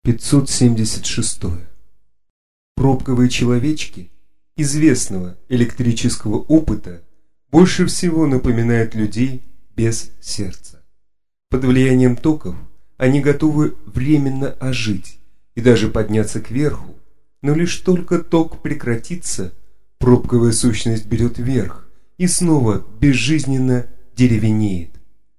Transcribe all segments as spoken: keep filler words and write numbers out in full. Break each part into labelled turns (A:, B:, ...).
A: пятьсот семьдесят шесть. Пробковые человечки известного электрического опыта больше всего напоминают людей без сердца. Под влиянием токов они готовы временно ожить и даже подняться кверху, но лишь только ток прекратится, пробковая сущность берет верх и снова безжизненно деревенеет.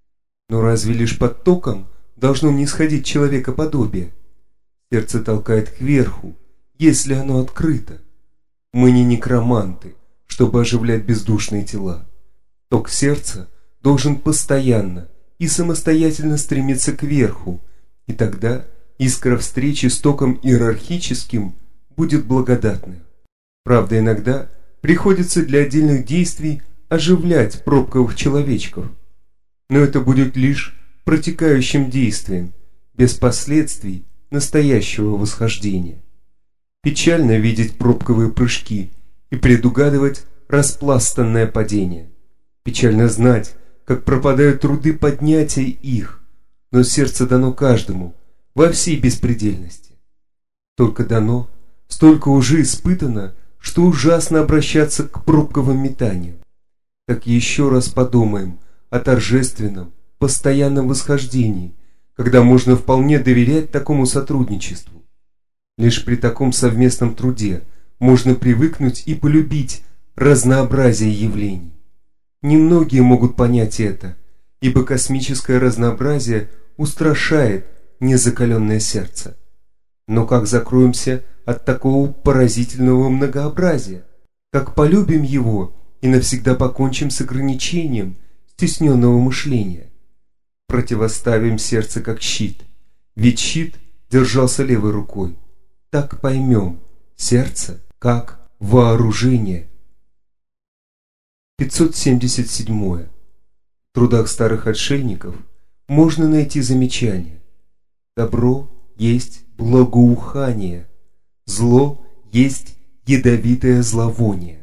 A: Но разве лишь под током должно нисходить человекоподобие? Сердце толкает кверху, если оно открыто. Мы не некроманты, чтобы оживлять бездушные тела. Ток сердца должен постоянно и самостоятельно стремиться кверху, и тогда искра встречи с током иерархическим будет благодатной. Правда, иногда приходится для отдельных действий оживлять пробковых человечков, но это будет лишь протекающим действием, без последствий настоящего восхождения. Печально видеть пробковые прыжки и предугадывать распластанное падение. Печально знать, как пропадают труды поднятия их, но сердце дано каждому во всей беспредельности. Только дано, столько уже испытано, что ужасно обращаться к пробковым метаниям. Так еще раз подумаем о торжественном, постоянном восхождении, когда можно вполне доверять такому сотрудничеству. Лишь при таком совместном труде можно привыкнуть и полюбить разнообразие явлений. Немногие могут понять это, ибо космическое разнообразие устрашает незакаленное сердце. Но как закроемся от такого поразительного многообразия? Как полюбим его и навсегда покончим с ограничением стесненного мышления? Противоставим сердце как щит, ведь щит держался левой рукой. Так поймем сердце как вооружение. пятьсот семьдесят семь. В трудах старых отшельников можно найти замечание: добро есть благоухание, зло есть ядовитое зловоние.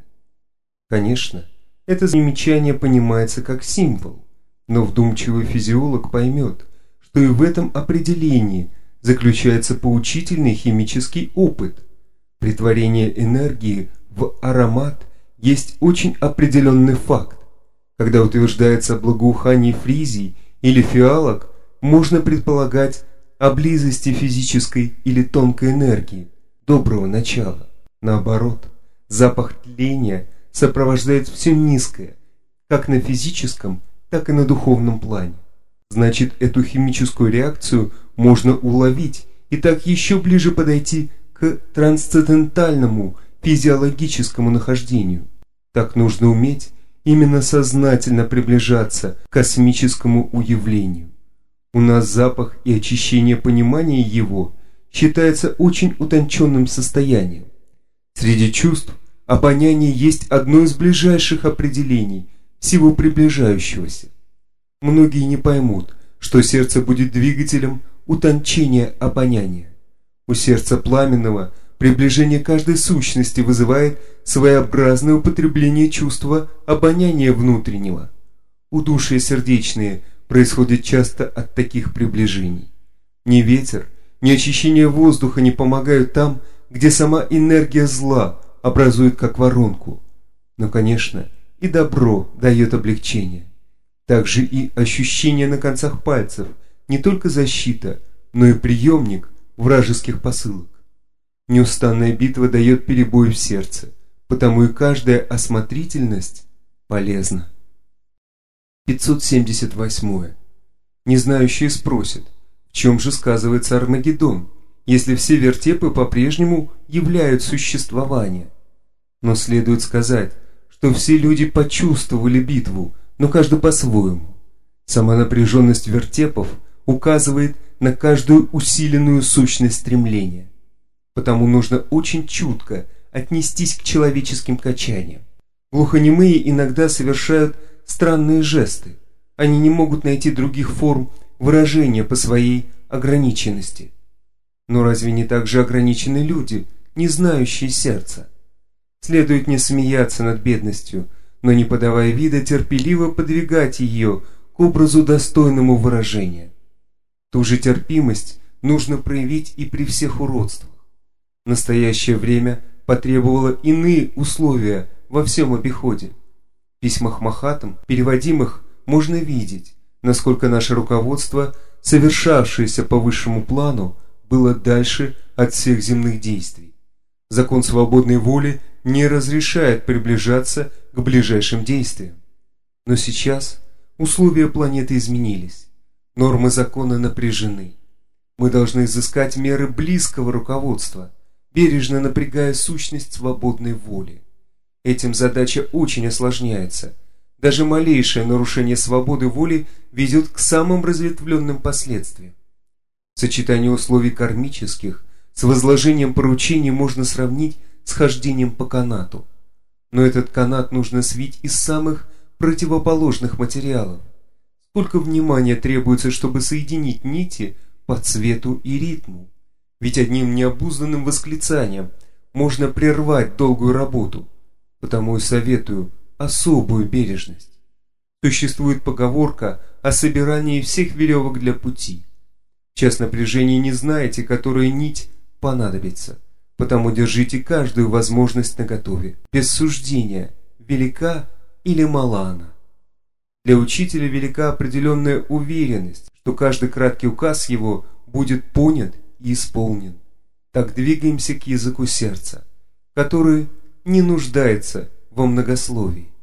A: Конечно, это замечание понимается как символ, но вдумчивый физиолог поймет, что и в этом определении заключается поучительный химический опыт. Претворение энергии в аромат есть очень определенный факт. Когда утверждается о благоухании фризий или фиалок, можно предполагать о близости физической или тонкой энергии, доброго начала. Наоборот, запах тления сопровождает все низкое, как на физическом, так и на духовном плане. Значит, эту химическую реакцию можно уловить и так еще ближе подойти к трансцендентальному физиологическому нахождению. Так нужно уметь именно сознательно приближаться к космическому уявлению. У нас запах и очищение понимания его считается очень утонченным состоянием. Среди чувств обоняние есть одно из ближайших определений всего приближающегося. Многие не поймут, что сердце будет двигателем утончения обоняния. У сердца пламенного приближение каждой сущности вызывает своеобразное употребление чувства обоняния внутреннего. Удушья сердечные происходят часто от таких приближений. Ни ветер, ни очищение воздуха не помогают там, где сама энергия зла образует как воронку. Но, конечно, и добро дает облегчение. Также и ощущение на концах пальцев не только защита, но и приемник вражеских посылок. Неустанная битва дает перебои в сердце, потому и каждая осмотрительность полезна. пятьсот семьдесят восемь. Незнающие спросят, в чем же сказывается Армагеддон, если все вертепы по-прежнему являют существование? Но следует сказать, что все люди почувствовали битву, но каждый по-своему. Сама напряженность вертепов указывает на каждую усиленную сущность стремления. Потому нужно очень чутко отнестись к человеческим качаниям. Глухонемые иногда совершают странные жесты. Они не могут найти других форм выражения по своей ограниченности. Но разве не так же ограничены люди, не знающие сердца? Следует не смеяться над бедностью, но не подавая вида терпеливо подвигать ее к образу достойному выражения. Ту же терпимость нужно проявить и при всех уродствах. Настоящее время потребовало иные условия во всем обиходе. В письмах Махатм, переводимых, можно видеть, насколько наше руководство, совершавшееся по высшему плану, было дальше от всех земных действий. Закон свободной воли не разрешает приближаться к ближайшим действиям. Но сейчас условия планеты изменились, нормы закона напряжены. Мы должны изыскать меры близкого руководства, бережно напрягая сущность свободной воли. Этим задача очень осложняется. Даже малейшее нарушение свободы воли ведет к самым разветвленным последствиям. Сочетание условий кармических с возложением поручений можно сравнить с хождением по канату. Но этот канат нужно свить из самых противоположных материалов. Сколько внимания требуется, чтобы соединить нити по цвету и ритму. Ведь одним необузданным восклицанием можно прервать долгую работу. Потому и советую особую бережность. Существует поговорка о собирании всех веревок для пути. В час напряжения не знаете, которая нить понадобится, потому держите каждую возможность наготове, без суждения, велика или мала она. Для учителя велика определенная уверенность, что каждый краткий указ его будет понят и исполнен. Так двигаемся к языку сердца, который не нуждается во многословии.